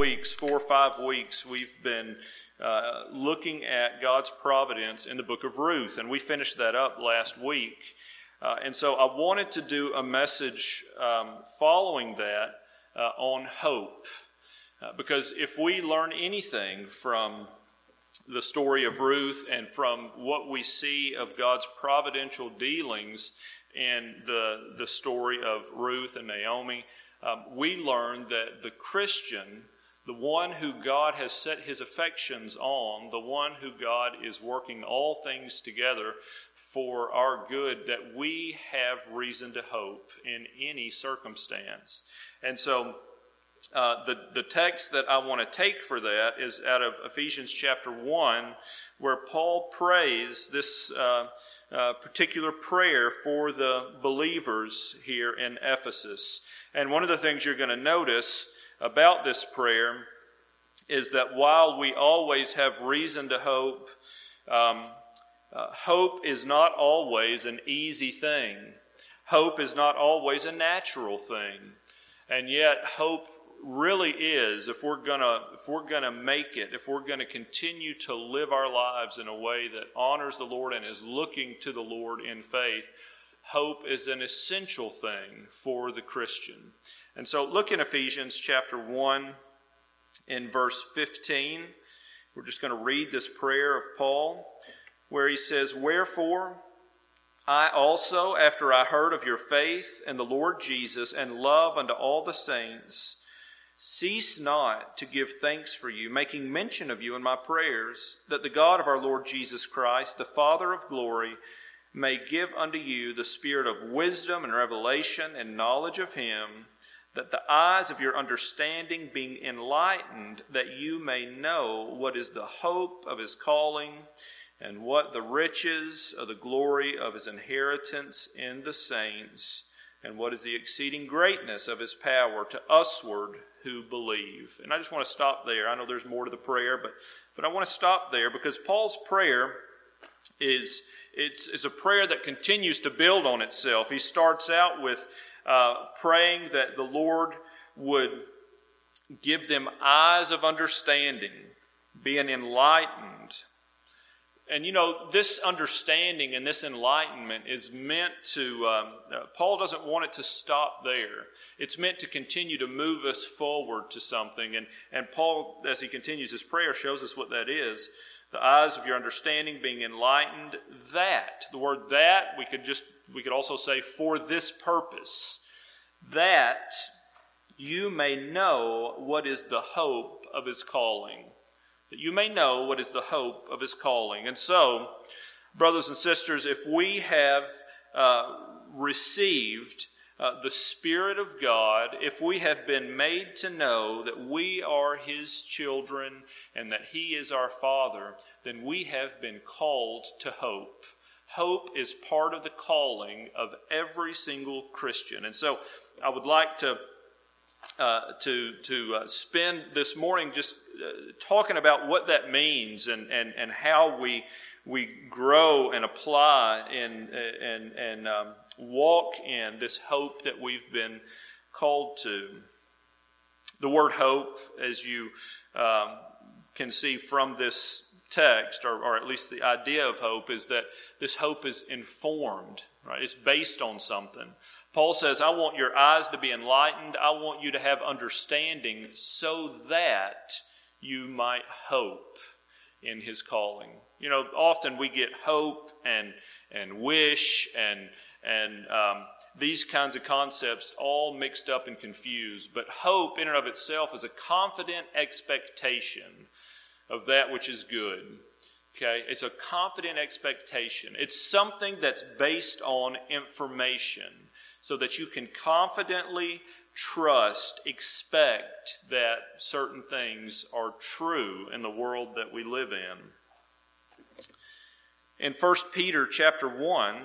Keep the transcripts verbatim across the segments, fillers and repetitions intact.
weeks, four or five weeks, we've been uh, looking at God's providence in the book of Ruth, and we finished that up last week. Uh, and so I wanted to do a message um, following that uh, on hope, uh, because if we learn anything from the story of Ruth and from what we see of God's providential dealings in the, the story of Ruth and Naomi, um, we learn that the Christian, the one who God has set his affections on, the one who God is working all things together for our good, that we have reason to hope in any circumstance. And so uh, the, the text that I want to take for that is out of Ephesians chapter one, where Paul prays this uh, uh, particular prayer for the believers here in Ephesus. And one of the things you're going to notice about this prayer is that while we always have reason to hope, um, Uh, hope is not always an easy thing. Hope is not always a natural thing. And yet hope really is, if we're gonna if we're gonna make it, if we're gonna continue to live our lives in a way that honors the Lord and is looking to the Lord in faith, hope is an essential thing for the Christian. And so look in Ephesians chapter one in verse fifteen. We're just going to read this prayer of Paul, where he says, "Wherefore, I also, after I heard of your faith in the Lord Jesus and love unto all the saints, cease not to give thanks for you, making mention of you in my prayers, that the God of our Lord Jesus Christ, the Father of glory, may give unto you the spirit of wisdom and revelation and knowledge of him, that the eyes of your understanding being enlightened, that you may know what is the hope of his calling, and what the riches of the glory of his inheritance in the saints, and what is the exceeding greatness of his power to usward who believe." And I just want to stop there. I know there's more to the prayer, but but I want to stop there because Paul's prayer is it's, it's a prayer that continues to build on itself. He starts out with uh, praying that the Lord would give them eyes of understanding, being enlightened. And you know, this understanding and this enlightenment is meant to, um, uh, Paul doesn't want it to stop there. It's meant to continue to move us forward to something. And, and Paul, as he continues his prayer, shows us what that is. The eyes of your understanding being enlightened, that, the word that, we could just, we could also say for this purpose, that you may know what is the hope of his calling. That you may know what is the hope of his calling. And so, brothers and sisters, if we have uh, received uh, the Spirit of God, if we have been made to know that we are his children and that he is our Father, then we have been called to hope. Hope is part of the calling of every single Christian. And so, I would like to Uh, to to uh, spend this morning just uh, talking about what that means and, and, and how we we grow and apply and and and um, walk in this hope that we've been called to. The word hope, as you um, can see from this text, or, or at least the idea of hope, is that this hope is informed, right? It's based on something. Paul says, I want your eyes to be enlightened. I want you to have understanding so that you might hope in his calling. You know, often we get hope and and wish and and um, these kinds of concepts all mixed up and confused. But hope in and of itself is a confident expectation of that which is good. Okay, it's a confident expectation. It's something that's based on information, so that you can confidently trust, expect that certain things are true in the world that we live in. In First Peter chapter one,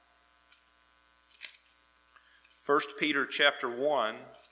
First Peter chapter one,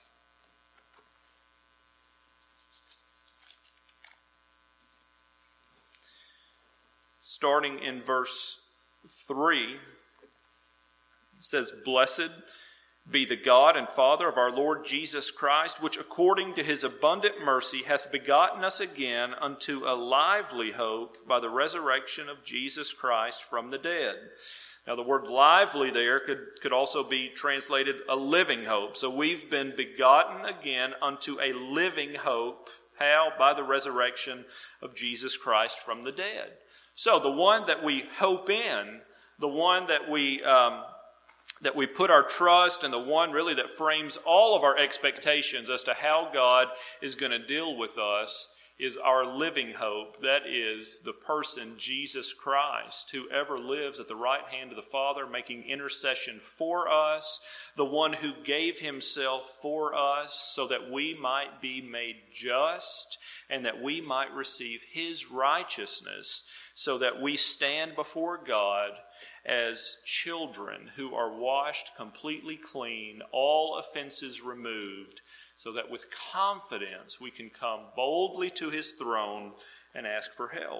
starting in verse three, it says, "Blessed be the God and Father of our Lord Jesus Christ, which according to his abundant mercy hath begotten us again unto a lively hope by the resurrection of Jesus Christ from the dead. Now the word lively there could, could also be translated a living hope. So we've been begotten again unto a living hope. How? By the resurrection of Jesus Christ from the dead. So the one that we hope in, the one that we... Um, that we put our trust in, the one really that frames all of our expectations as to how God is going to deal with us, is our living hope. That is the person, Jesus Christ, who ever lives at the right hand of the Father, making intercession for us, the one who gave himself for us so that we might be made just and that we might receive his righteousness, so that we stand before God as children who are washed completely clean, all offenses removed, so that with confidence we can come boldly to his throne and ask for help.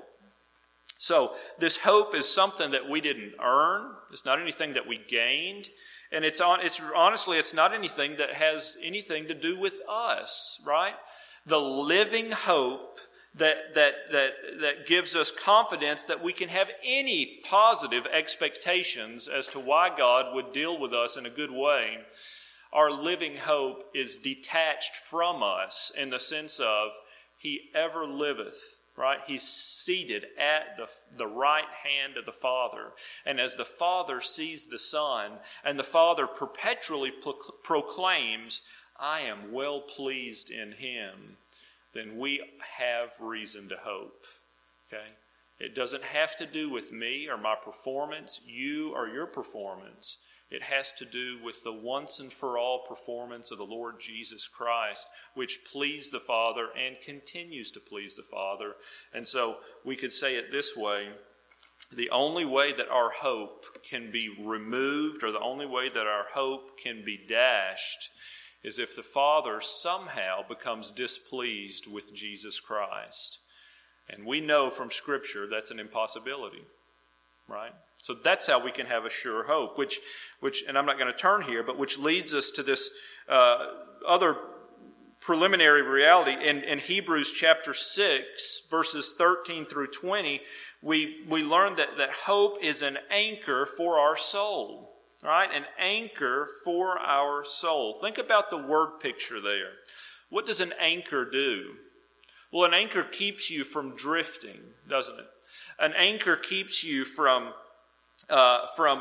So this hope is something that we didn't earn. It's not anything that we gained. And it's on, it's honestly, it's not anything that has anything to do with us, right? The living hope That, that that that gives us confidence that we can have any positive expectations as to why God would deal with us in a good way. Our living hope is detached from us in the sense of he ever liveth, right? He's seated at the, the right hand of the Father. And as the Father sees the Son, and the Father perpetually pro- proclaims, I am well pleased in him, then we have reason to hope, okay? It doesn't have to do with me or my performance, you or your performance. It has to do with the once and for all performance of the Lord Jesus Christ, which pleased the Father and continues to please the Father. And so we could say it this way: the only way that our hope can be removed, or the only way that our hope can be dashed, is if the Father somehow becomes displeased with Jesus Christ. And we know from Scripture that's an impossibility, right? So that's how we can have a sure hope, which, which, and I'm not going to turn here, but which leads us to this uh, other preliminary reality. In, in Hebrews chapter six, verses thirteen through twenty, we, we learn that, that hope is an anchor for our soul. All right, an anchor for our soul. Think about the word picture there. What does an anchor do? Well, an anchor keeps you from drifting, doesn't it? An anchor keeps you from uh, from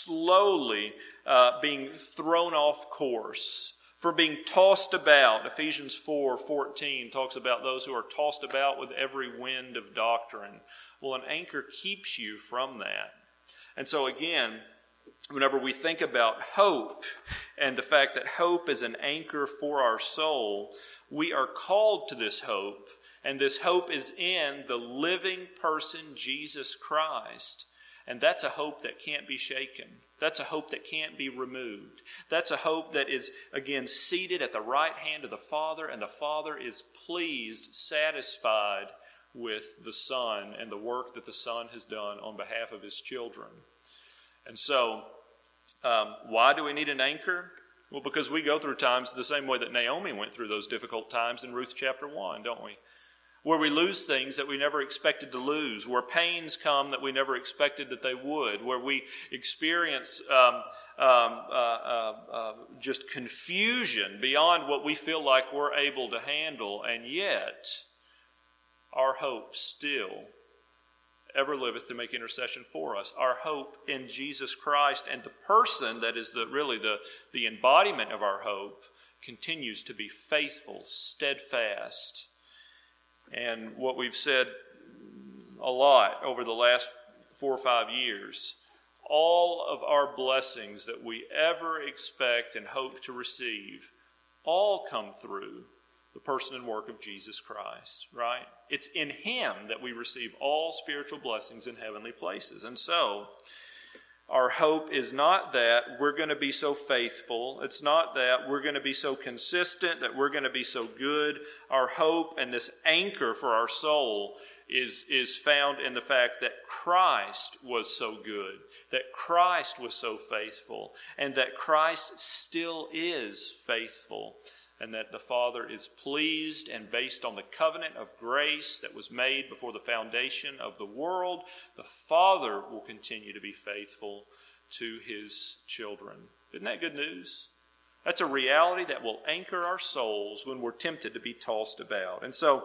slowly uh, being thrown off course, from being tossed about. Ephesians four fourteen talks about those who are tossed about with every wind of doctrine. Well, an anchor keeps you from that. And so again, whenever we think about hope and the fact that hope is an anchor for our soul, we are called to this hope, and this hope is in the living person, Jesus Christ. And that's a hope that can't be shaken. That's a hope that can't be removed. That's a hope that is, again, seated at the right hand of the Father, and the Father is pleased, satisfied with the Son and the work that the Son has done on behalf of his children. And so, um, why do we need an anchor? Well, because we go through times the same way that Naomi went through those difficult times in Ruth chapter one, don't we? Where we lose things that we never expected to lose, where pains come that we never expected that they would, where we experience um, um, uh, uh, uh, just confusion beyond what we feel like we're able to handle, and yet our hope still ever liveth to make intercession for us. Our hope in Jesus Christ, and the person that is the really the, the embodiment of our hope, continues to be faithful, steadfast. And what we've said a lot over the last four or five years, all of our blessings that we ever expect and hope to receive all come through the person and work of Jesus Christ, right? It's in him that we receive all spiritual blessings in heavenly places. And so, Our hope is not that we're going to be so faithful. It's not that we're going to be so consistent, that we're going to be so good. Our hope and this anchor for our soul is, is found in the fact that Christ was so good, that Christ was so faithful, and that Christ still is faithful, and that the Father is pleased, and based on the covenant of grace that was made before the foundation of the world, the Father will continue to be faithful to his children. Isn't that good news? That's a reality that will anchor our souls when we're tempted to be tossed about. And so,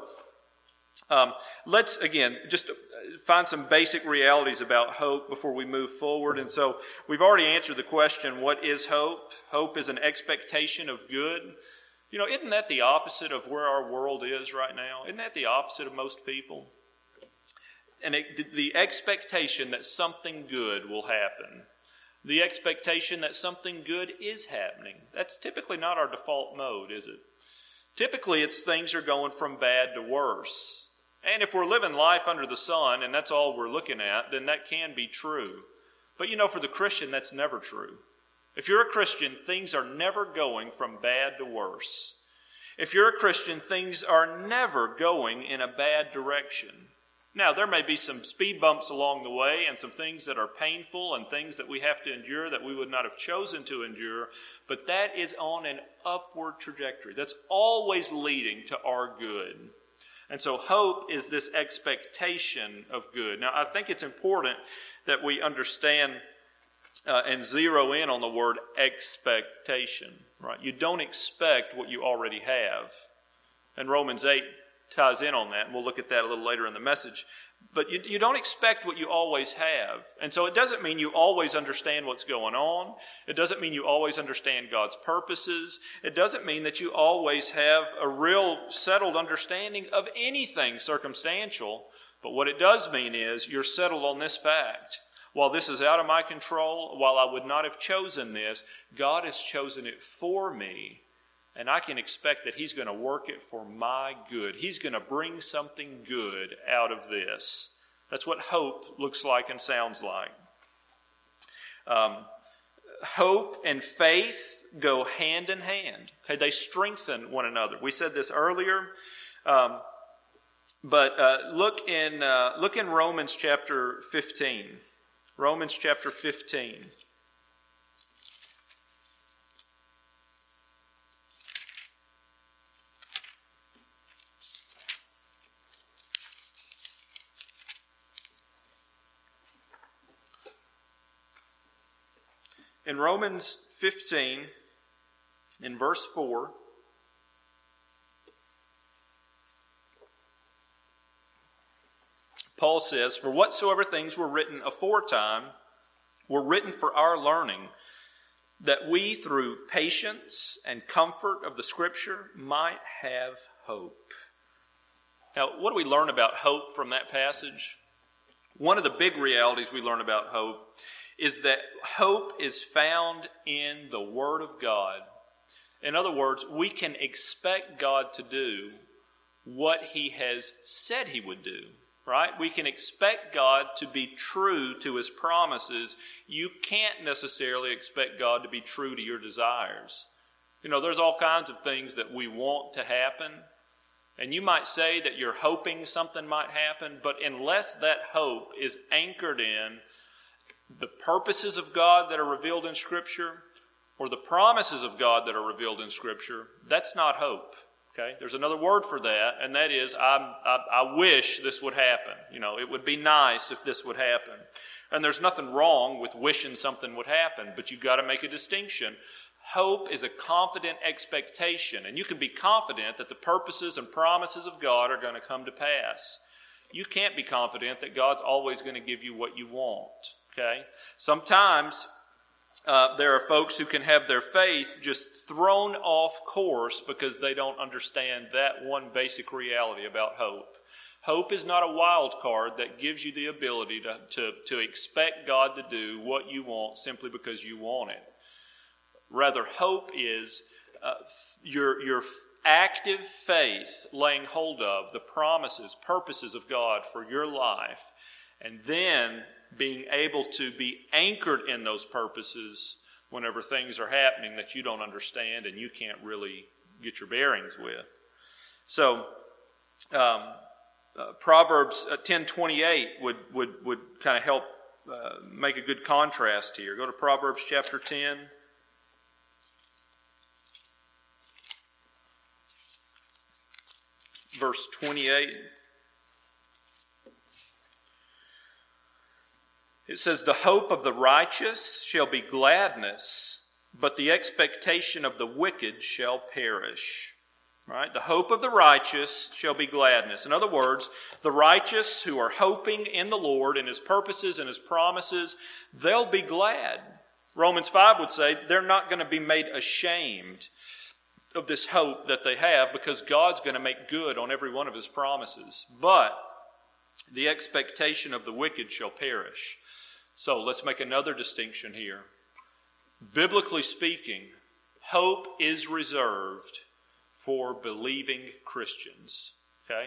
um, let's, again, just find some basic realities about hope before we move forward. And so, we've already answered the question, what is hope? Hope is an expectation of good. You know, isn't that the opposite of where our world is right now? Isn't that the opposite of most people? And it, the expectation that something good will happen. The expectation that something good is happening. That's typically not our default mode, is it? Typically, it's things are going from bad to worse. And if we're living life under the sun, and that's all we're looking at, then that can be true. But you know, for the Christian, that's never true. If you're a Christian, things are never going from bad to worse. If you're a Christian, things are never going in a bad direction. Now, there may be some speed bumps along the way and some things that are painful and things that we have to endure that we would not have chosen to endure, but that is on an upward trajectory. That's always leading to our good. And so hope is this expectation of good. Now, I think it's important that we understand uh, and zero in on the word expectation, right? You don't expect what you already have. And Romans eight ties in on that, and we'll look at that a little later in the message. But you, you don't expect what you always have. And so it doesn't mean you always understand what's going on. It doesn't mean you always understand God's purposes. It doesn't mean that you always have a real settled understanding of anything circumstantial. But what it does mean is you're settled on this fact. While this is out of my control, while I would not have chosen this, God has chosen it for me. And I can expect that He's going to work it for my good. He's going to bring something good out of this. That's what hope looks like and sounds like. Um, hope and faith go hand in hand. Okay, they strengthen one another. We said this earlier, um, but uh, look in uh, look in Romans chapter fifteen. Romans chapter fifteen. In Romans fifteen, in verse four, Paul says, "For whatsoever things were written aforetime were written for our learning, that we through patience and comfort of the Scripture might have hope." Now, what do we learn about hope from that passage? One of the big realities we learn about hope is that hope is found in the Word of God. In other words, we can expect God to do what He has said He would do, right? We can expect God to be true to His promises. You can't necessarily expect God to be true to your desires. You know, there's all kinds of things that we want to happen, and you might say that you're hoping something might happen, but unless that hope is anchored in the purposes of God that are revealed in Scripture or the promises of God that are revealed in Scripture, that's not hope. Okay, there's another word for that, and that is, I, I, I wish this would happen. You know, it would be nice if this would happen. And there's nothing wrong with wishing something would happen, but you've got to make a distinction. Hope is a confident expectation, and you can be confident that the purposes and promises of God are going to come to pass. You can't be confident that God's always going to give you what you want. Okay? Sometimes uh, there are folks who can have their faith just thrown off course because they don't understand that one basic reality about hope. Hope is not a wild card that gives you the ability to, to, to expect God to do what you want simply because you want it. Rather, hope is uh, your, your active faith laying hold of the promises, purposes of God for your life, and then being able to be anchored in those purposes whenever things are happening that you don't understand and you can't really get your bearings with. So, um, uh, Proverbs ten twenty-eight would, would, would kind of help uh, make a good contrast here. Go to Proverbs chapter ten. Verse twenty-eight. It says, "The hope of the righteous shall be gladness, but the expectation of the wicked shall perish." Right? The hope of the righteous shall be gladness. In other words, the righteous who are hoping in the Lord and His purposes and His promises, they'll be glad. Romans five would say they're not going to be made ashamed of this hope that they have, because God's going to make good on every one of His promises. But the expectation of the wicked shall perish. So let's make another distinction here. Biblically speaking, hope is reserved for believing Christians. Okay?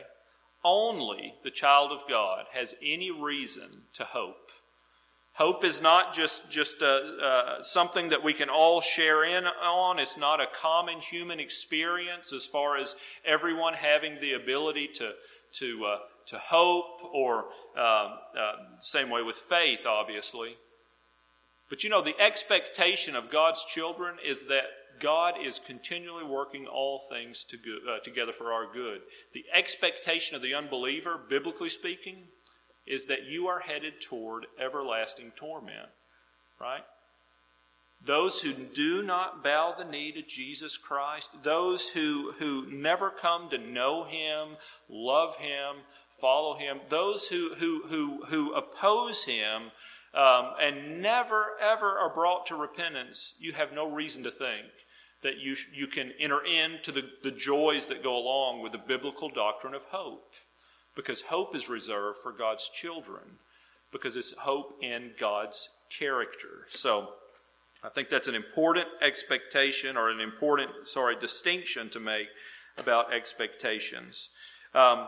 Only the child of God has any reason to hope. Hope is not just, just uh, uh, something that we can all share in on. It's not a common human experience as far as everyone having the ability to, to, uh, to hope, or uh, uh, same way with faith, obviously. But you know, the expectation of God's children is that God is continually working all things to good, uh, together for our good. The expectation of the unbeliever, biblically speaking, is that you are headed toward everlasting torment, right? Those who do not bow the knee to Jesus Christ, those who, who never come to know Him, love Him, follow Him, those who, who, who, who oppose Him um, and never, ever are brought to repentance, you have no reason to think that you, you can enter into the, the joys that go along with the biblical doctrine of hope. Because hope is reserved for God's children, because it's hope in God's character. So I think that's an important expectation, or an important, sorry, distinction to make about expectations. Um,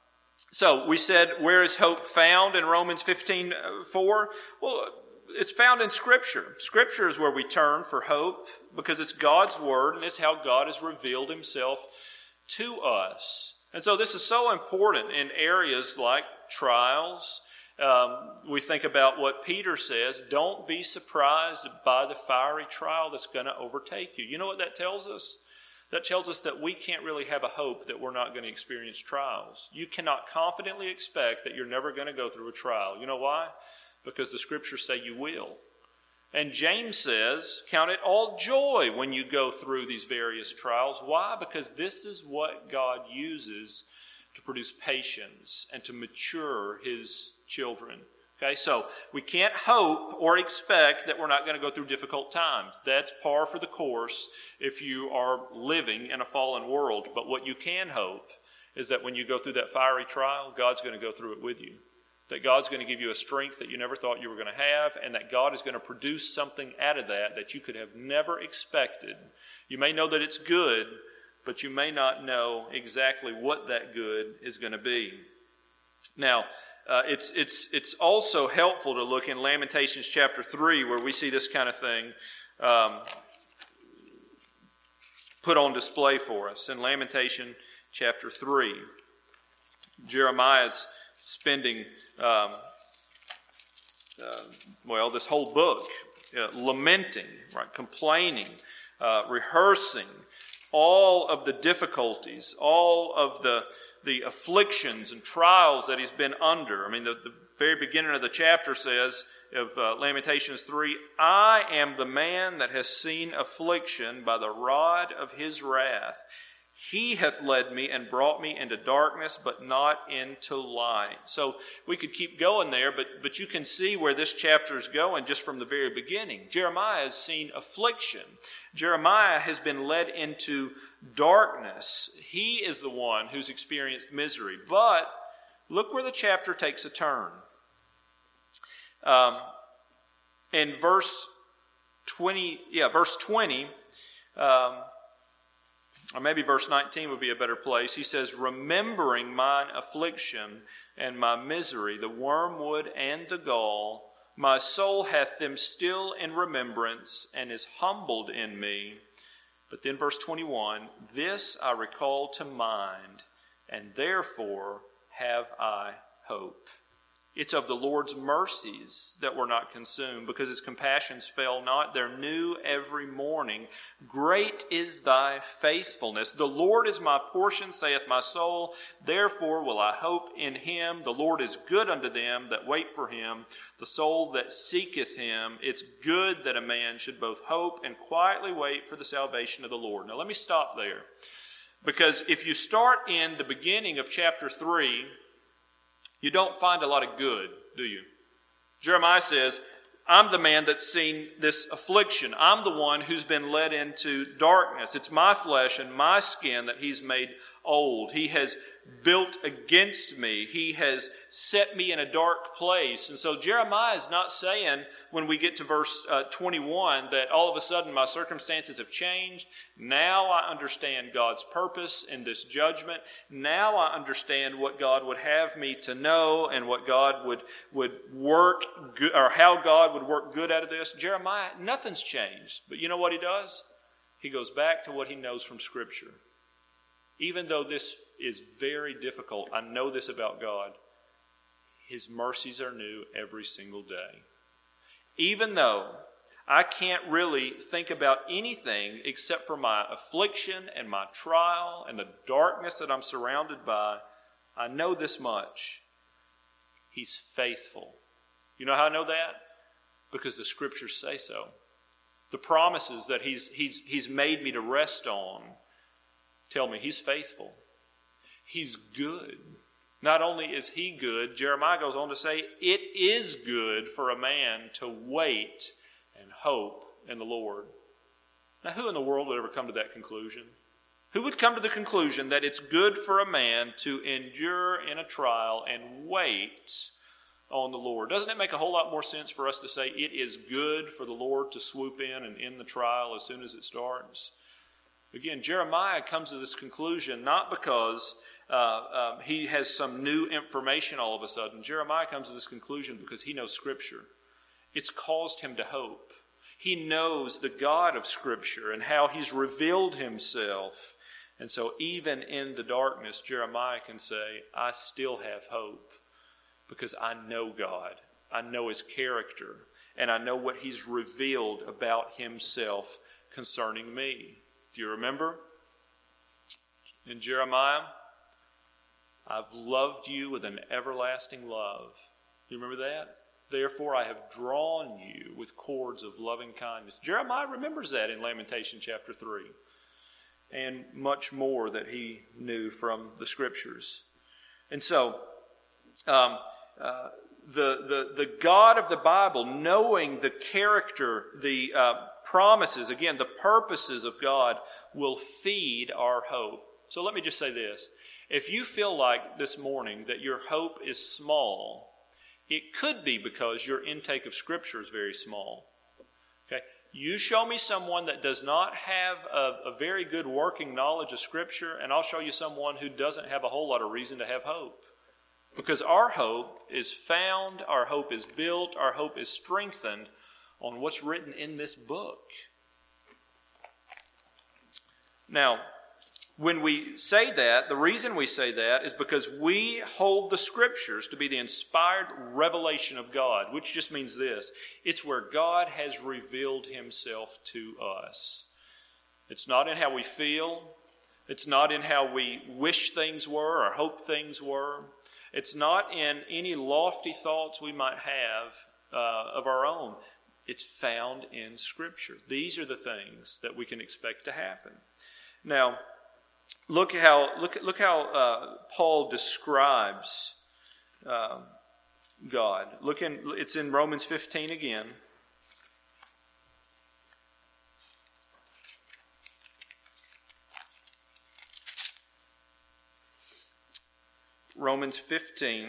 so we said, where is hope found in Romans fifteen four? Well, it's found in Scripture. Scripture is where we turn for hope, because it's God's Word, and it's how God has revealed Himself to us. And so this is so important in areas like trials. Um, we think about what Peter says, don't be surprised by the fiery trial that's going to overtake you. You know what that tells us? That tells us that we can't really have a hope that we're not going to experience trials. You cannot confidently expect that you're never going to go through a trial. You know why? Because the Scriptures say you will. And James says, count it all joy when you go through these various trials. Why? Because this is what God uses to produce patience and to mature His children. Okay, so we can't hope or expect that we're not going to go through difficult times. That's par for the course if you are living in a fallen world. But what you can hope is that when you go through that fiery trial, God's going to go through it with you. That God's going to give you a strength that you never thought you were going to have, and that God is going to produce something out of that that you could have never expected. You may know that it's good, but you may not know exactly what that good is going to be. Now, uh, it's it's it's also helpful to look in Lamentations chapter three, where we see this kind of thing um, put on display for us. In Lamentation chapter three, Jeremiah's spending Um, uh, well, this whole book, uh, lamenting, right, complaining, uh, rehearsing all of the difficulties, all of the the afflictions and trials that he's been under. I mean, the, the very beginning of the chapter says, of uh, Lamentations three, I am the man that has seen affliction by the rod of His wrath. He hath led me and brought me into darkness, but not into light. So we could keep going there, but, but you can see where this chapter is going just from the very beginning. Jeremiah has seen affliction. Jeremiah has been led into darkness. He is the one who's experienced misery. But look where the chapter takes a turn. Um, in verse twenty, yeah, verse twenty, um, or maybe verse nineteen would be a better place. He says, remembering mine affliction and my misery, the wormwood and the gall, my soul hath them still in remembrance and is humbled in me. But then verse twenty-one, this I recall to mind, and therefore have I hope. It's of the Lord's mercies that we're not consumed, because his compassions fail not. They're new every morning. Great is thy faithfulness. The Lord is my portion, saith my soul. Therefore will I hope in him. The Lord is good unto them that wait for him, the soul that seeketh him. It's good that a man should both hope and quietly wait for the salvation of the Lord. Now let me stop there, because if you start in the beginning of chapter three, you don't find a lot of good, do you? Jeremiah says, I'm the man that's seen this affliction. I'm the one who's been led into darkness. It's my flesh and my skin that he's made old. He has built against me. He has set me in a dark place. And so Jeremiah is not saying, when we get to verse uh, twenty-one, that all of a sudden my circumstances have changed. Now I understand God's purpose in this judgment. Now I understand what God would have me to know and what God would, would work, good, or how God would work good out of this. Jeremiah, nothing's changed. But you know what he does? He goes back to what he knows from Scripture. Even though this is very difficult, I know this about God. His mercies are new every single day. Even though I can't really think about anything except for my affliction and my trial and the darkness that I'm surrounded by, I know this much. He's faithful. You know how I know that? Because the Scriptures say so. The promises that he's, he's, he's made me to rest on tell me he's faithful. He's good. Not only is he good, Jeremiah goes on to say, it is good for a man to wait and hope in the Lord. Now, who in the world would ever come to that conclusion? Who would come to the conclusion that it's good for a man to endure in a trial and wait on the Lord? Doesn't it make a whole lot more sense for us to say it is good for the Lord to swoop in and end the trial as soon as it starts? Again, Jeremiah comes to this conclusion not because uh, um, he has some new information all of a sudden. Jeremiah comes to this conclusion because he knows Scripture. It's caused him to hope. He knows the God of Scripture and how he's revealed himself. And so even in the darkness, Jeremiah can say, I still have hope because I know God. I know his character. And I know what he's revealed about himself concerning me. Do you remember? In Jeremiah, I've loved you with an everlasting love. Do you remember that? Therefore I have drawn you with cords of loving kindness. Jeremiah remembers that in Lamentation chapter three. And much more that he knew from the Scriptures. And so, um, uh, the, the, the God of the Bible, knowing the character, the uh, promises, again, the purposes of God, will feed our hope. So let me just say this. If you feel like this morning that your hope is small, it could be because your intake of Scripture is very small. Okay? You show me someone that does not have a, a very good working knowledge of Scripture, and I'll show you someone who doesn't have a whole lot of reason to have hope. Because our hope is found, our hope is built, our hope is strengthened on what's written in this book. Now, when we say that, the reason we say that is because we hold the Scriptures to be the inspired revelation of God, which just means this. It's where God has revealed himself to us. It's not in how we feel. It's not in how we wish things were or hope things were. It's not in any lofty thoughts we might have uh, of our own. It's found in Scripture. These are the things that we can expect to happen. Now, look how look look how uh, Paul describes uh, God. Look in it's in Romans fifteen again. Romans fifteen.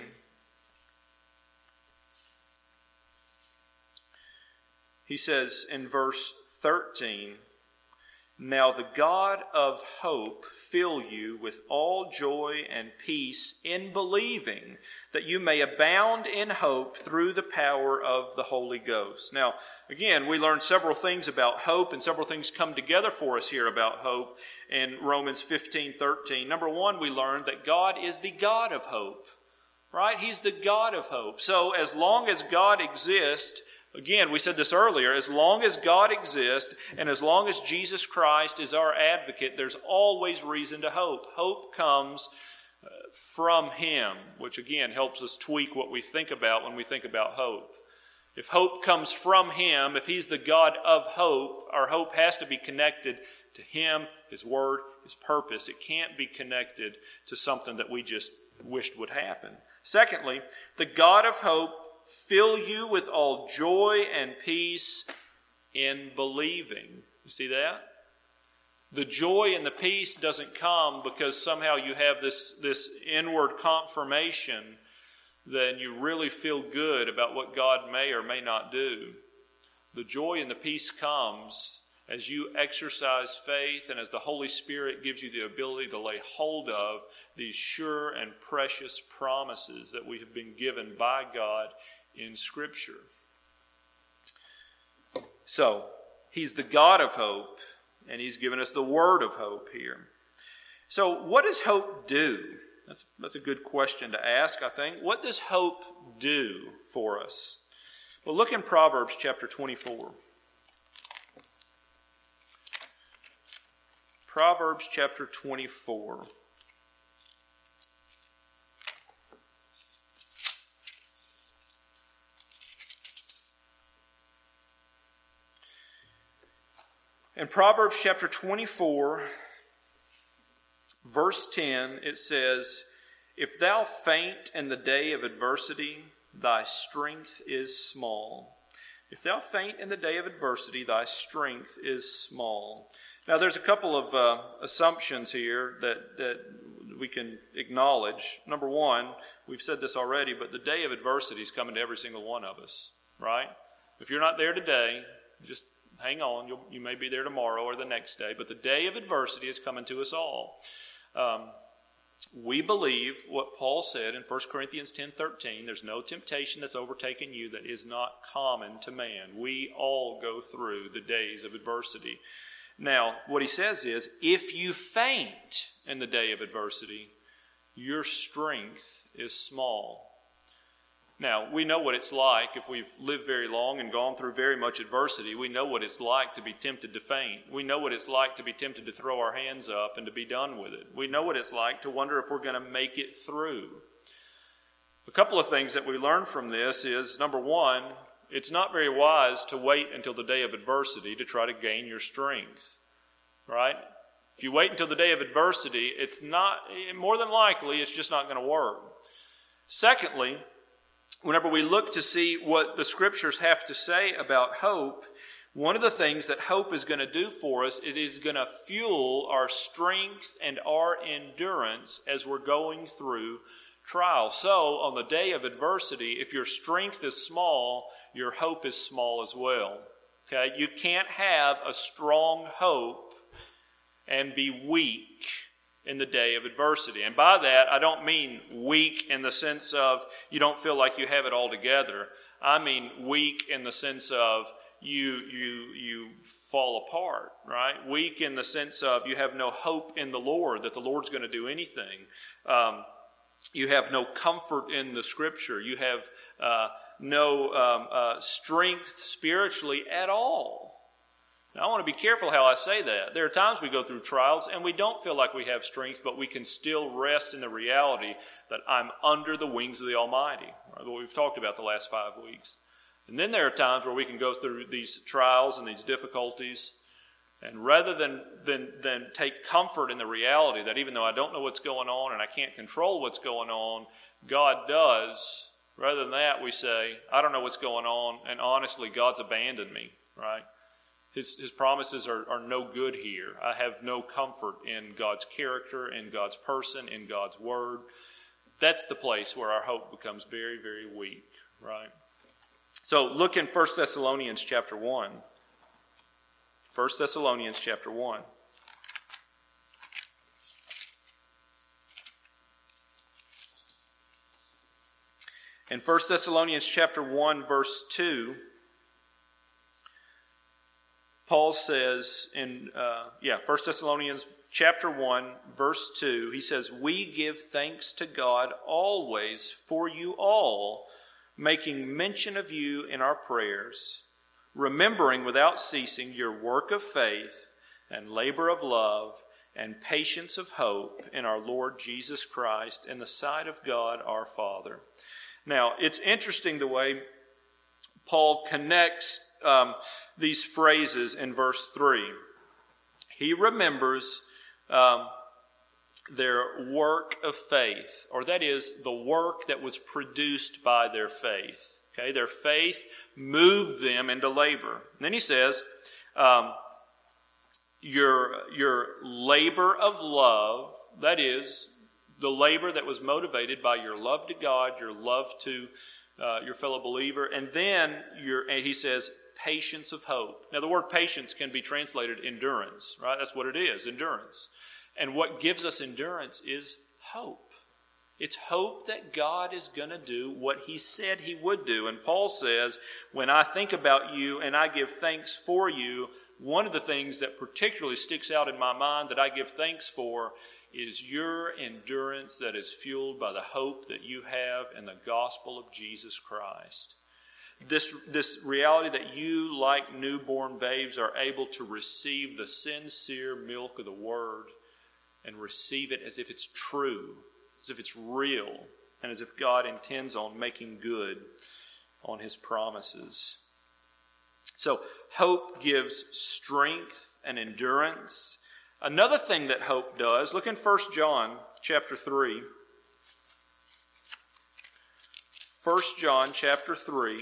He says in verse thirteen, Now the God of hope fill you with all joy and peace in believing, that you may abound in hope through the power of the Holy Ghost. Now, again, we learned several things about hope, and several things come together for us here about hope in Romans fifteen thirteen. Number one, we learned that God is the God of hope, right? He's the God of hope. So as long as God exists, again, we said this earlier, as long as God exists and as long as Jesus Christ is our advocate, there's always reason to hope. Hope comes uh, from Him, which again helps us tweak what we think about when we think about hope. If hope comes from Him, if He's the God of hope, our hope has to be connected to Him, His Word, His purpose. It can't be connected to something that we just wished would happen. Secondly, the God of hope fill you with all joy and peace in believing. You see that? The joy and the peace doesn't come because somehow you have this, this inward confirmation that you really feel good about what God may or may not do. The joy and the peace comes as you exercise faith and as the Holy Spirit gives you the ability to lay hold of these sure and precious promises that we have been given by God in Scripture. So, He's the God of hope, and He's given us the word of hope here. So, what does hope do? That's, that's a good question to ask, I think. What does hope do for us? Well, look in Proverbs chapter twenty-four. Proverbs chapter twenty-four. In Proverbs chapter twenty-four, verse ten, it says, "If thou faint in the day of adversity, thy strength is small." If thou faint in the day of adversity, thy strength is small. Now, there's a couple of uh, assumptions here that, that we can acknowledge. Number one, we've said this already, but the day of adversity is coming to every single one of us, right? If you're not there today, just hang on. You'll, you may be there tomorrow or the next day, but the day of adversity is coming to us all. Um, we believe what Paul said in First Corinthians ten thirteen, there's no temptation that's overtaken you that is not common to man. We all go through the days of adversity. Now, what he says is, if you faint in the day of adversity, your strength is small. Now, we know what it's like. If we've lived very long and gone through very much adversity, we know what it's like to be tempted to faint. We know what it's like to be tempted to throw our hands up and to be done with it. We know what it's like to wonder if we're going to make it through. A couple of things that we learn from this is, number one, it's not very wise to wait until the day of adversity to try to gain your strength, right? If you wait until the day of adversity, it's not, more than likely, it's just not going to work. Secondly, whenever we look to see what the Scriptures have to say about hope, one of the things that hope is going to do for us, it is going to fuel our strength and our endurance as we're going through trial. So, on the day of adversity, if your strength is small, your hope is small as well. Okay? You can't have a strong hope and be weak in the day of adversity. And by that, I don't mean weak in the sense of you don't feel like you have it all together. I mean weak in the sense of you you you fall apart, right? Weak in the sense of you have no hope in the Lord, that the Lord's going to do anything. Um, you have no comfort in the Scripture. You have uh, no um, uh, strength spiritually at all. Now, I want to be careful how I say that. There are times we go through trials and we don't feel like we have strength, but we can still rest in the reality that I'm under the wings of the Almighty, right? What we've talked about the last five weeks. And then there are times where we can go through these trials and these difficulties, and rather than, than, than take comfort in the reality that even though I don't know what's going on and I can't control what's going on, God does, rather than that we say, I don't know what's going on, and honestly, God's abandoned me, right? His, his promises are, are no good here. I have no comfort in God's character, in God's person, in God's word. That's the place where our hope becomes very, very weak, right? So look in First Thessalonians chapter one. First Thessalonians chapter one. In First Thessalonians chapter one, verse two, Paul says in, uh, yeah, First Thessalonians chapter one, verse two, he says, "We give thanks to God always for you all, making mention of you in our prayers, remembering without ceasing your work of faith and labor of love and patience of hope in our Lord Jesus Christ in the sight of God our Father." Now, it's interesting the way Paul connects um, these phrases in verse three. He remembers um, their work of faith, or that is, the work that was produced by their faith. Okay, their faith moved them into labor. And then he says, um, your, your labor of love, that is, the labor that was motivated by your love to God, your love to uh, your fellow believer, and then your, and he says, patience of hope. Now, the word patience can be translated endurance, right? That's what it is, endurance. And what gives us endurance is hope. It's hope that God is going to do what He said He would do. And Paul says, when I think about you and I give thanks for you, one of the things that particularly sticks out in my mind that I give thanks for is your endurance that is fueled by the hope that you have in the gospel of Jesus Christ. This, this reality that you, like newborn babes, are able to receive the sincere milk of the Word and receive it as if it's true, as if it's real, and as if God intends on making good on His promises. So hope gives strength and endurance. Another thing that hope does, look in First John chapter three. First John chapter three.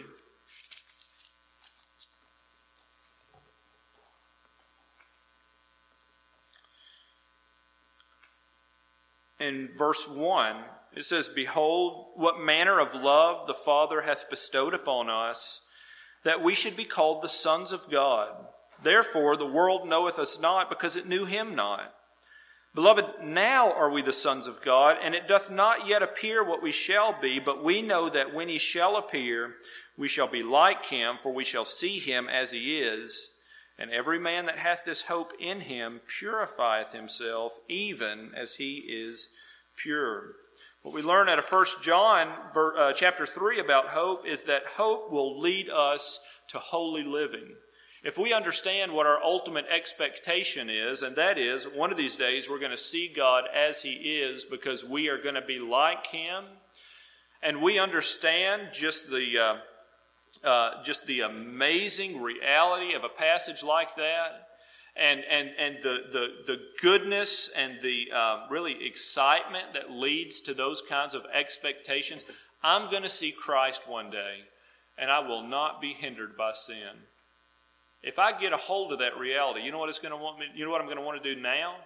In verse one, it says, "Behold, what manner of love the Father hath bestowed upon us, that we should be called the sons of God. Therefore the world knoweth us not, because it knew Him not. Beloved, now are we the sons of God, and it doth not yet appear what we shall be, but we know that when He shall appear, we shall be like Him, for we shall see Him as He is. And every man that hath this hope in Him purifieth himself, even as he is pure." What we learn out of First John uh, chapter three about hope is that hope will lead us to holy living. If we understand what our ultimate expectation is, and that is, one of these days we're going to see God as He is because we are going to be like Him, and we understand just the... Uh, Uh, just the amazing reality of a passage like that, and and and the the, the goodness and the uh, really excitement that leads to those kinds of expectations. I'm going to see Christ one day, and I will not be hindered by sin. If I get a hold of that reality, you know what it's going to want me. You know what I'm going to want to do now?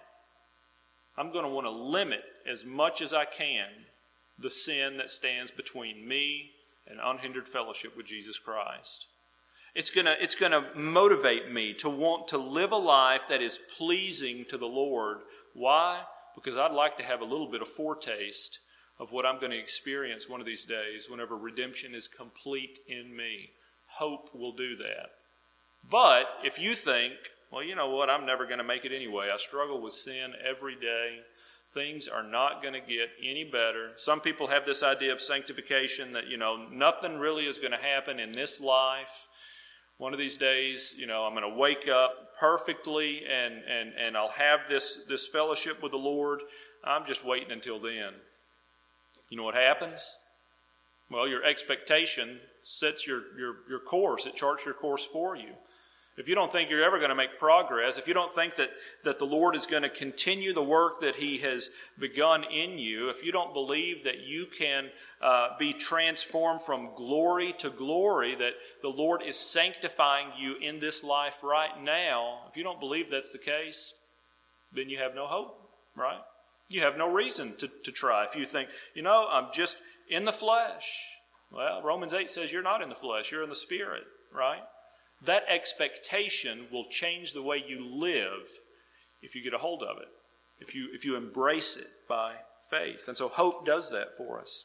I'm going to want to limit as much as I can the sin that stands between me and unhindered fellowship with Jesus Christ. It's gonna, it's gonna motivate me to want to live a life that is pleasing to the Lord. Why? Because I'd like to have a little bit of foretaste of what I'm going to experience one of these days whenever redemption is complete in me. Hope will do that. But if you think, well, you know what, I'm never going to make it anyway. I struggle with sin every day. Things are not going to get any better. Some people have this idea of sanctification that, you know, nothing really is going to happen in this life. One of these days, you know, I'm going to wake up perfectly and, and, and I'll have this, this fellowship with the Lord. I'm just waiting until then. You know what happens? Well, your expectation sets your, your, your course. It charts your course for you. If you don't think you're ever going to make progress, if you don't think that, that the Lord is going to continue the work that He has begun in you, if you don't believe that you can uh, be transformed from glory to glory, that the Lord is sanctifying you in this life right now, if you don't believe that's the case, then you have no hope, right? You have no reason to, to try. If you think, you know, I'm just in the flesh. Well, Romans eight says you're not in the flesh, you're in the Spirit, right? that expectation will change the way you live if you get a hold of it, if you if you embrace it by faith. And so hope does that for us.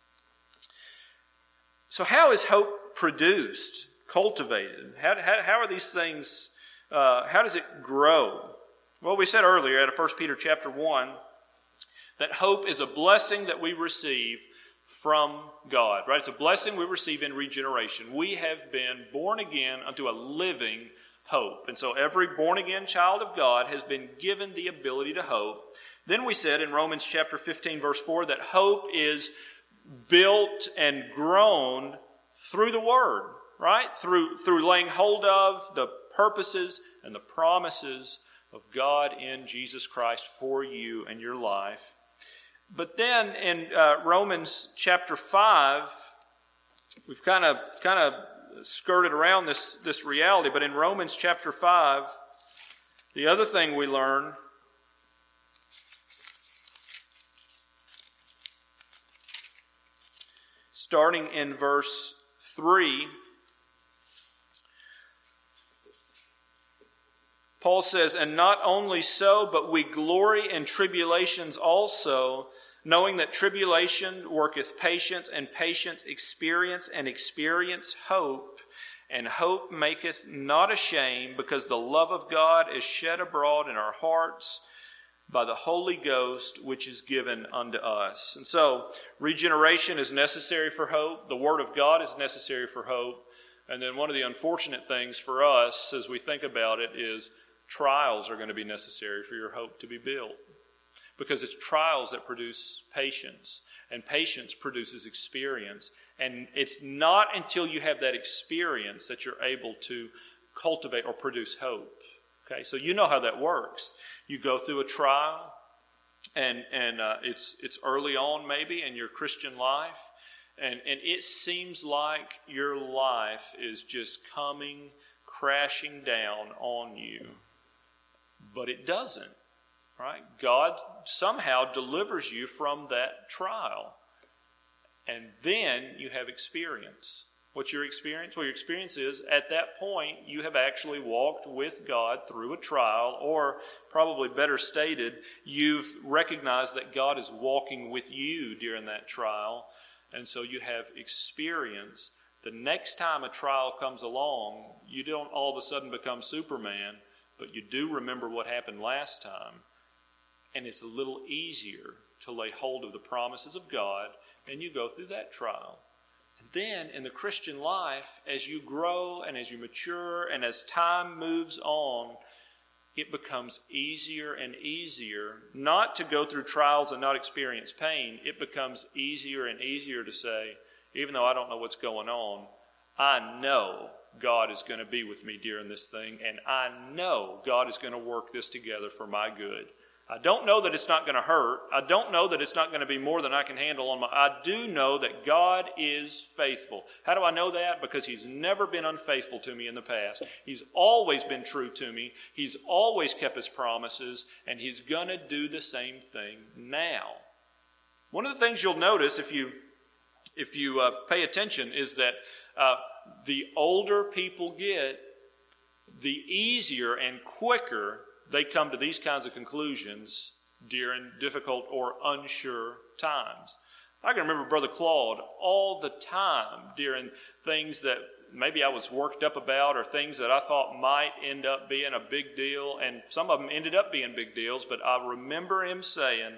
So how is hope produced, cultivated? How, how, how are these things, uh, how does it grow? Well, we said earlier out of First Peter chapter one that hope is a blessing that we receive from God, right? It's a blessing we receive in regeneration. We have been born again unto a living hope. And so every born-again child of God has been given the ability to hope. Then we said in Romans chapter fifteen, verse four, that hope is built and grown through the Word, right? Through, through laying hold of the purposes and the promises of God in Jesus Christ for you and your life. But then in uh, Romans chapter five, we've kind of kind of skirted around this, this reality, but in Romans chapter five, the other thing we learn starting in verse three, Paul says, "And not only so, but we glory in tribulations also, knowing that tribulation worketh patience, and patience experience, and experience hope. And hope maketh not ashamed, because the love of God is shed abroad in our hearts by the Holy Ghost, which is given unto us." And so, regeneration is necessary for hope. The Word of God is necessary for hope. And then one of the unfortunate things for us as we think about it is trials are going to be necessary for your hope to be built. Because it's trials that produce patience, and patience produces experience. And it's not until you have that experience that you're able to cultivate or produce hope. Okay, so you know how that works. You go through a trial, and and uh, it's it's early on maybe in your Christian life, and, and it seems like your life is just coming crashing down on you. But it doesn't, right? God somehow delivers you from that trial. And then you have experience. What's your experience? Well, your experience is, at that point, you have actually walked with God through a trial, or probably better stated, you've recognized that God is walking with you during that trial, and so you have experience. The next time a trial comes along, you don't all of a sudden become Superman, but you do remember what happened last time, and it's a little easier to lay hold of the promises of God, and you go through that trial. And then in the Christian life, as you grow and as you mature and as time moves on, it becomes easier and easier not to go through trials and not experience pain. It becomes easier and easier to say, even though I don't know what's going on, I know God is going to be with me during this thing, and I know God is going to work this together for my good. I don't know that it's not going to hurt. I don't know that it's not going to be more than I can handle on my... I do know that God is faithful. How do I know that? Because He's never been unfaithful to me in the past. He's always been true to me. He's always kept His promises, and He's going to do the same thing now. One of the things you'll notice if you if you uh, pay attention is that uh, the older people get, the easier and quicker they come to these kinds of conclusions during difficult or unsure times. I can remember Brother Claude all the time during things that maybe I was worked up about, or things that I thought might end up being a big deal, and some of them ended up being big deals, but I remember him saying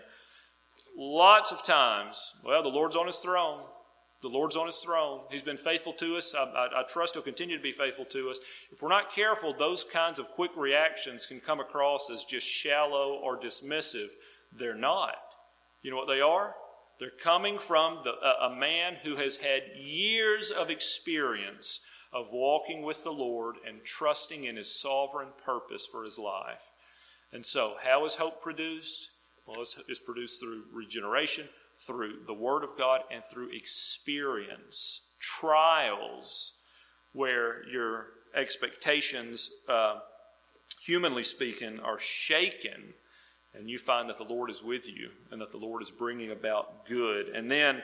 lots of times, well, the Lord's on His throne. The Lord's on His throne. He's been faithful to us. I, I, I trust He'll continue to be faithful to us. If we're not careful, those kinds of quick reactions can come across as just shallow or dismissive. They're not. You know what they are? They're coming from the, a, a man who has had years of experience of walking with the Lord and trusting in His sovereign purpose for his life. And so, how is hope produced? Well, it's, it's produced through regeneration, through the Word of God, and through experience, trials, where your expectations, uh, humanly speaking, are shaken, and you find that the Lord is with you and that the Lord is bringing about good. And then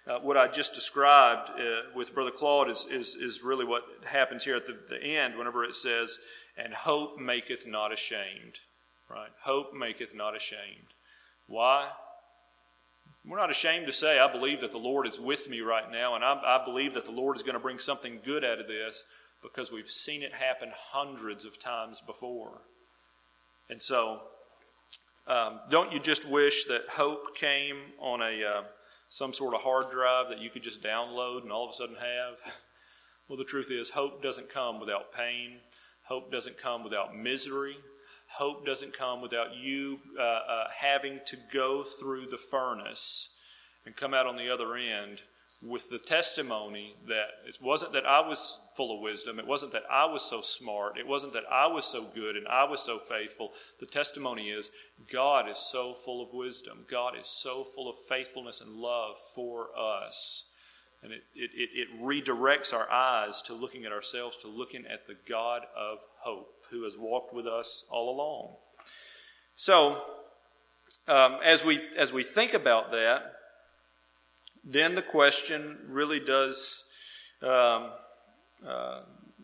uh, what I just described uh, with Brother Claude is, is, is really what happens here at the, the end whenever it says, and hope maketh not ashamed. Right? Hope maketh not ashamed. Why? We're not ashamed to say, I believe that the Lord is with me right now, and I, I believe that the Lord is going to bring something good out of this, because we've seen it happen hundreds of times before. And so, um, don't you just wish that hope came on a uh, some sort of hard drive that you could just download and all of a sudden have? Well, the truth is, hope doesn't come without pain. Hope doesn't come without misery. Hope doesn't come without you uh, uh, having to go through the furnace and come out on the other end with the testimony that it wasn't that I was full of wisdom. It wasn't that I was so smart. It wasn't that I was so good and I was so faithful. The testimony is God is so full of wisdom. God is so full of faithfulness and love for us. And it, it, it redirects our eyes to looking at ourselves, to looking at the God of hope, who has walked with us all along. So, um, as we as we think about that, then the question really does um, uh,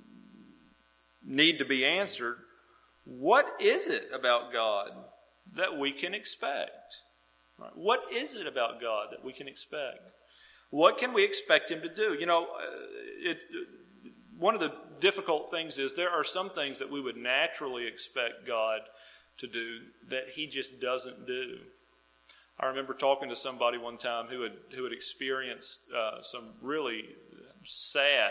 need to be answered. What is it about God that we can expect? Right? What is it about God that we can expect? What can we expect Him to do? You know, it, it, one of the difficult things is there are some things that we would naturally expect God to do that He just doesn't do. I remember talking to somebody one time who had who had experienced uh, some really sad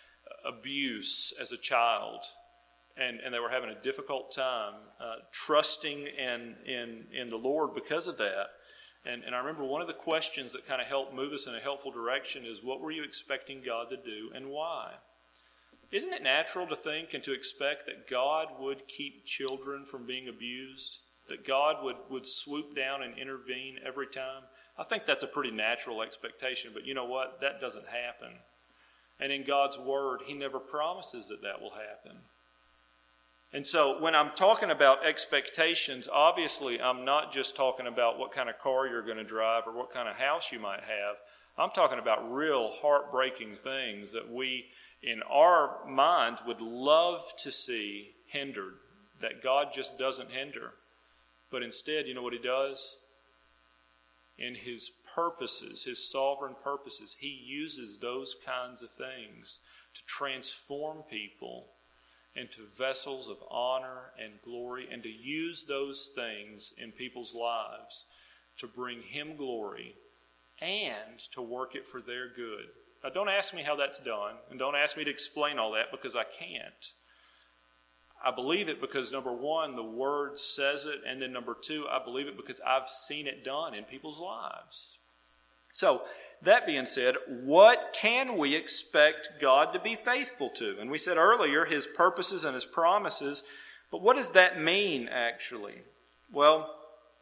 abuse as a child, and, and they were having a difficult time uh, trusting in, in in the Lord because of that. And, and I remember one of the questions that kind of helped move us in a helpful direction is, what were you expecting God to do and why? Isn't it natural to think and to expect that God would keep children from being abused? That God would, would swoop down and intervene every time? I think that's a pretty natural expectation, but you know what? That doesn't happen. And in God's Word, He never promises that that will happen. And so when I'm talking about expectations, obviously I'm not just talking about what kind of car you're going to drive or what kind of house you might have. I'm talking about real heartbreaking things that we, in our minds, would love to see hindered, that God just doesn't hinder. But instead, you know what He does? In His purposes, His sovereign purposes, He uses those kinds of things to transform people into vessels of honor and glory, and to use those things in people's lives to bring Him glory and to work it for their good. Now, don't ask me how that's done, and don't ask me to explain all that, because I can't. I believe it because, number one, the Word says it, and then number two, I believe it because I've seen it done in people's lives. So, that being said, what can we expect God to be faithful to? And we said earlier, His purposes and His promises, but what does that mean, actually? Well,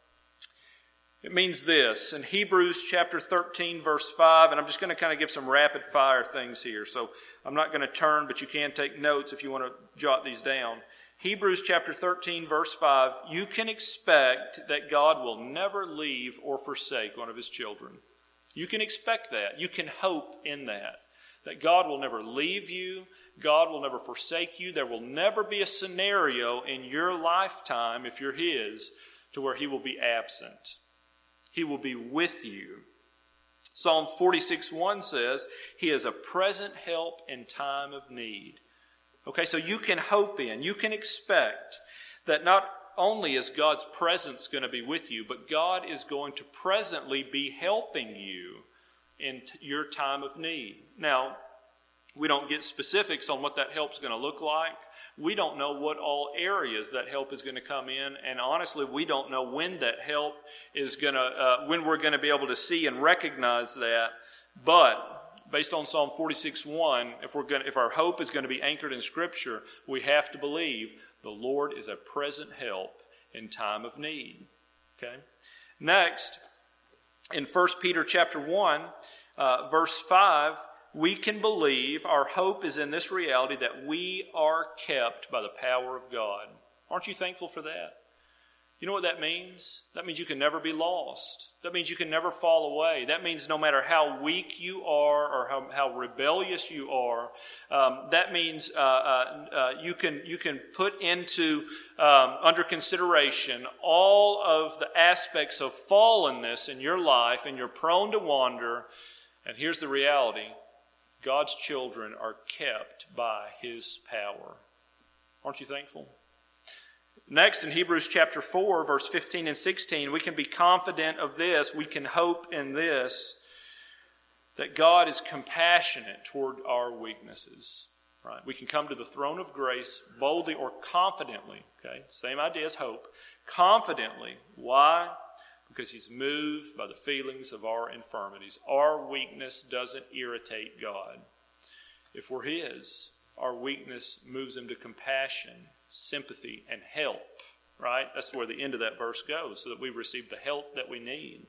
it means this. In Hebrews chapter thirteen, verse five, and I'm just going to kind of give some rapid fire things here. So I'm not going to turn, but you can take notes if you want to jot these down. Hebrews chapter thirteen, verse five, you can expect that God will never leave or forsake one of His children. You can expect that. You can hope in that. That God will never leave you. God will never forsake you. There will never be a scenario in your lifetime, if you're His, to where He will be absent. He will be with you. Psalm forty-six one says, He is a present help in time of need. Okay, so you can hope in, you can expect that not only is God's presence going to be with you, but God is going to presently be helping you in t- your time of need. Now, we don't get specifics on what that help's going to look like. We don't know what all areas that help is going to come in, and honestly, we don't know when that help is going to, uh, when we're going to be able to see and recognize that. But based on Psalm forty-six one, if we're going, if our hope is going to be anchored in Scripture, we have to believe the Lord is a present help in time of need. Okay. Next, in First Peter chapter one, uh, verse five, we can believe, our hope is in this reality that we are kept by the power of God. Aren't you thankful for that? You know what that means? That means you can never be lost. That means you can never fall away. That means no matter how weak you are or how, how rebellious you are, um, that means uh, uh, uh, you can you can put into um, under consideration all of the aspects of fallenness in your life, and you're prone to wander. And here's the reality: God's children are kept by His power. Aren't you thankful? Next, in Hebrews chapter four, verse fifteen and sixteen, we can be confident of this, we can hope in this, that God is compassionate toward our weaknesses. Right? We can come to the throne of grace boldly or confidently. Okay, same idea as hope. Confidently. Why? Because He's moved by the feelings of our infirmities. Our weakness doesn't irritate God. If we're His, our weakness moves Him to compassion, sympathy, and help, right? That's where the end of that verse goes, so that we receive the help that we need.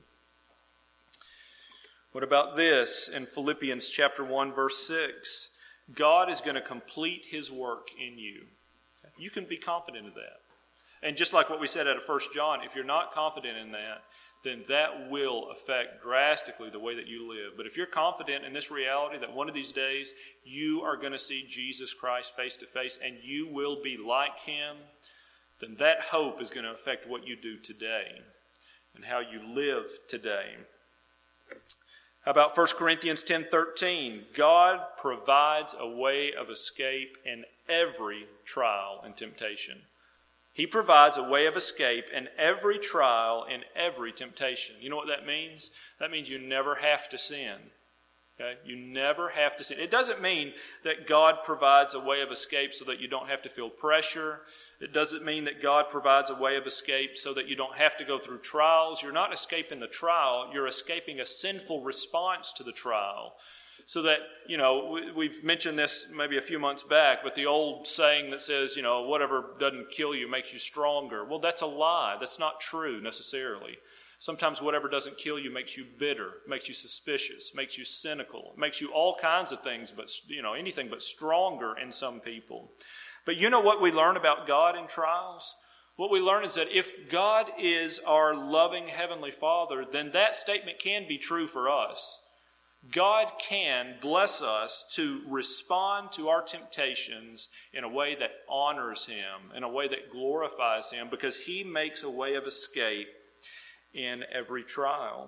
What about this in Philippians chapter one, verse six? God is going to complete His work in you. You can be confident of that. And just like what we said out of First John, if you're not confident in that, then that will affect drastically the way that you live. But if you're confident in this reality that one of these days you are going to see Jesus Christ face to face and you will be like Him, then that hope is going to affect what you do today and how you live today. How about First Corinthians ten thirteen? God provides a way of escape in every trial and temptation. He provides a way of escape in every trial, in every temptation. You know what that means? That means you never have to sin. Okay? You never have to sin. It doesn't mean that God provides a way of escape so that you don't have to feel pressure. It doesn't mean that God provides a way of escape so that you don't have to go through trials. You're not escaping the trial. You're escaping a sinful response to the trial. So that, you know, we've mentioned this maybe a few months back, but the old saying that says, you know, whatever doesn't kill you makes you stronger. Well, that's a lie. That's not true necessarily. Sometimes whatever doesn't kill you makes you bitter, makes you suspicious, makes you cynical, makes you all kinds of things, but, you know, anything but stronger in some people. But you know what we learn about God in trials? What we learn is that if God is our loving Heavenly Father, then that statement can be true for us. God can bless us to respond to our temptations in a way that honors Him, in a way that glorifies Him, because He makes a way of escape in every trial.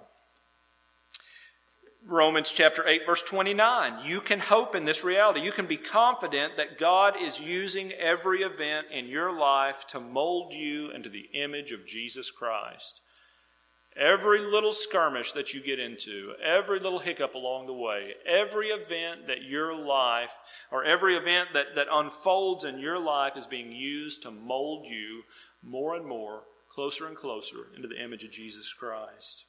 Romans chapter eight, verse twenty-nine. You can hope in this reality. You can be confident that God is using every event in your life to mold you into the image of Jesus Christ. Every little skirmish that you get into, every little hiccup along the way, every event that your life, or every event that, that unfolds in your life is being used to mold you more and more, closer and closer into the image of Jesus Christ.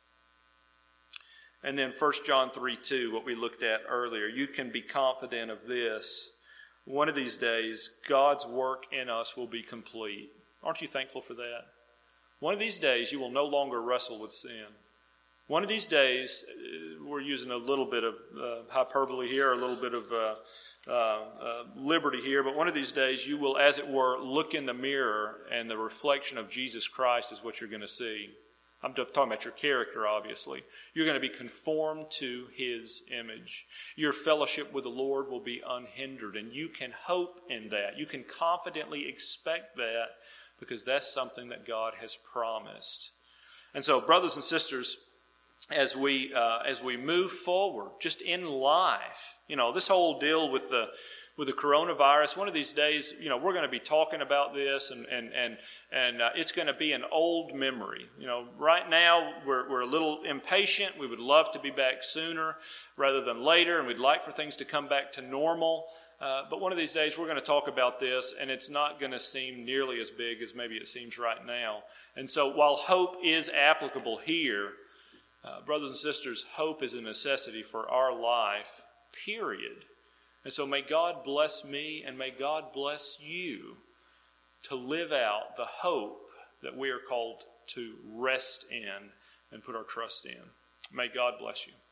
And then First John three two, what we looked at earlier, you can be confident of this. One of these days, God's work in us will be complete. Aren't you thankful for that? One of these days, you will no longer wrestle with sin. One of these days, we're using a little bit of uh, hyperbole here, a little bit of uh, uh, uh, liberty here, but one of these days, you will, as it were, look in the mirror, and the reflection of Jesus Christ is what you're going to see. I'm talking about your character, obviously. You're going to be conformed to His image. Your fellowship with the Lord will be unhindered, and you can hope in that. You can confidently expect that, because that's something that God has promised. And so, brothers and sisters, as we uh, as we move forward, just in life, you know, this whole deal with the with the coronavirus, one of these days, you know, we're going to be talking about this, and and and and uh, it's going to be an old memory. You know, right now we're we're a little impatient. We would love to be back sooner rather than later, and we'd like for things to come back to normal. Uh, but one of these days we're going to talk about this, and it's not going to seem nearly as big as maybe it seems right now. And so while hope is applicable here, uh, brothers and sisters, hope is a necessity for our life, period. And so may God bless me, and may God bless you to live out the hope that we are called to rest in and put our trust in. May God bless you.